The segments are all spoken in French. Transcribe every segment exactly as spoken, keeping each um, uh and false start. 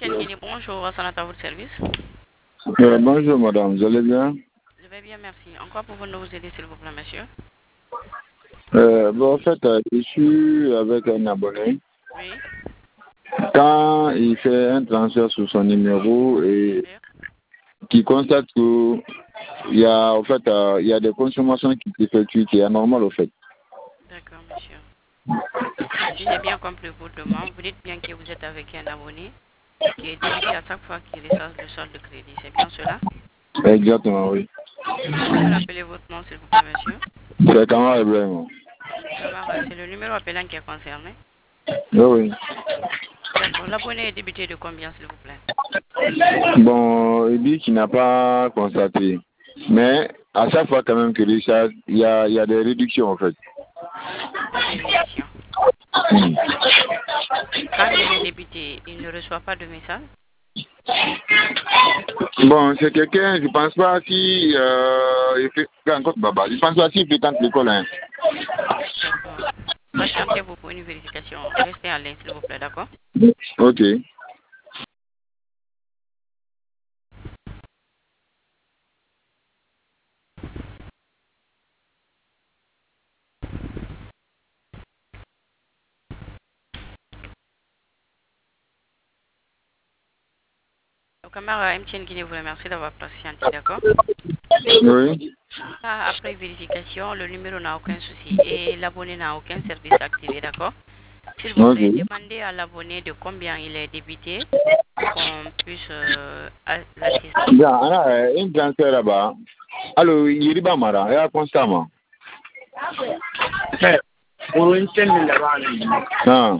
M. Guinée, bonjour, Assanat à votre service. Euh, bonjour madame, vous allez bien? Je vais bien, merci. En quoi pouvons-nous vous aider, s'il vous plaît, monsieur? euh, bon, En fait, euh, je suis avec un abonné. Oui. Quand il fait un transfert sur son numéro et qui constate qu'il y a, en fait, euh, il y a des consommations qui s'effectuent, qui est anormal, au fait. D'accord, monsieur. Si j'ai bien compris votre demande, vous dites bien que vous êtes avec un abonné qui est débité à chaque fois qu'il recharge le solde de crédit. C'est bien cela? Exactement, oui. Pouvez-vous me rappeler votre nom, s'il vous plaît, monsieur? C'est quand même vraiment. Camara, c'est le numéro appelant qui est concerné. Oui, oui. D'accord. L'abonné est débité de combien, s'il vous plaît? Bon, il dit qu'il n'a pas constaté. Mais à chaque fois quand même que Richard, il y a, il y a des réductions en fait. Il y a des réductions. Mm. Quand il est débité, il ne reçoit pas de message? Bon, c'est quelqu'un, je pense pas si euh, il fait encore baba. Je pense pas s'il fréquente l'école. Hein. D'accord. Patientez-vous pour une vérification. Restez en ligne, s'il vous plaît, d'accord? Ok. Camara, M T N Guinée vous remercie d'avoir patienté, d'accord? Oui. Ah, après vérification, le numéro n'a aucun souci et l'abonné n'a aucun service activé, d'accord? S'il vous Ok. plaît, demandez à l'abonné de combien il est débité pour qu'on puisse euh, l'assister. Bien, ana euh, une transfert là-bas. Allô, Yiriba Mara, il y a constamment. Pour une chaîne de la Ah.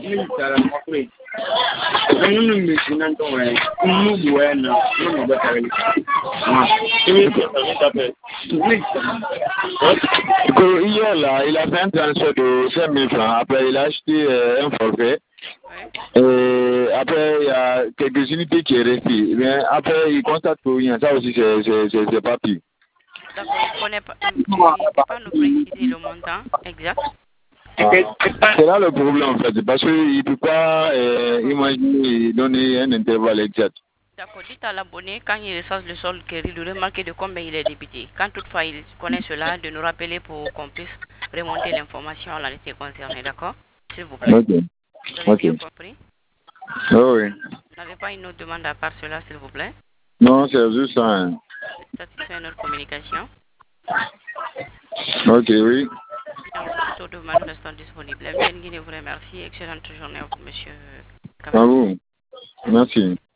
Que hier là, il a fait un transfert de cinq mille francs. Après, il a acheté euh, un forfait. Oui. Et après, il y a quelques unités qui est resté. Mais après, il constate que oui, ça aussi, c'est pas pire. D'accord, il ne connaît pas, il ne peut pas nous préciser le montant exact. C'est là le problème en fait, parce qu'il ne peut pas euh, imaginer et donner un intervalle exact. D'accord, dites à l'abonné quand il recharge le solde crédit de remarquer de combien il est débité. Quand toutefois il connaît cela, de nous rappeler pour qu'on puisse remonter l'information à l'entité concernée, d'accord? S'il vous plaît. Ok. Vous avez Ok. bien compris? Oh, oui. Vous n'avez pas une autre demande à part cela, s'il vous plaît? Non, c'est juste ça. Hein. Vous êtes satisfait de notre communication? Ok, oui. Bien, pour toute autre demande, nous restons disponibles. M T N Guinée vous remercie. Excellente journée à vous, monsieur À Camara. vous. Merci.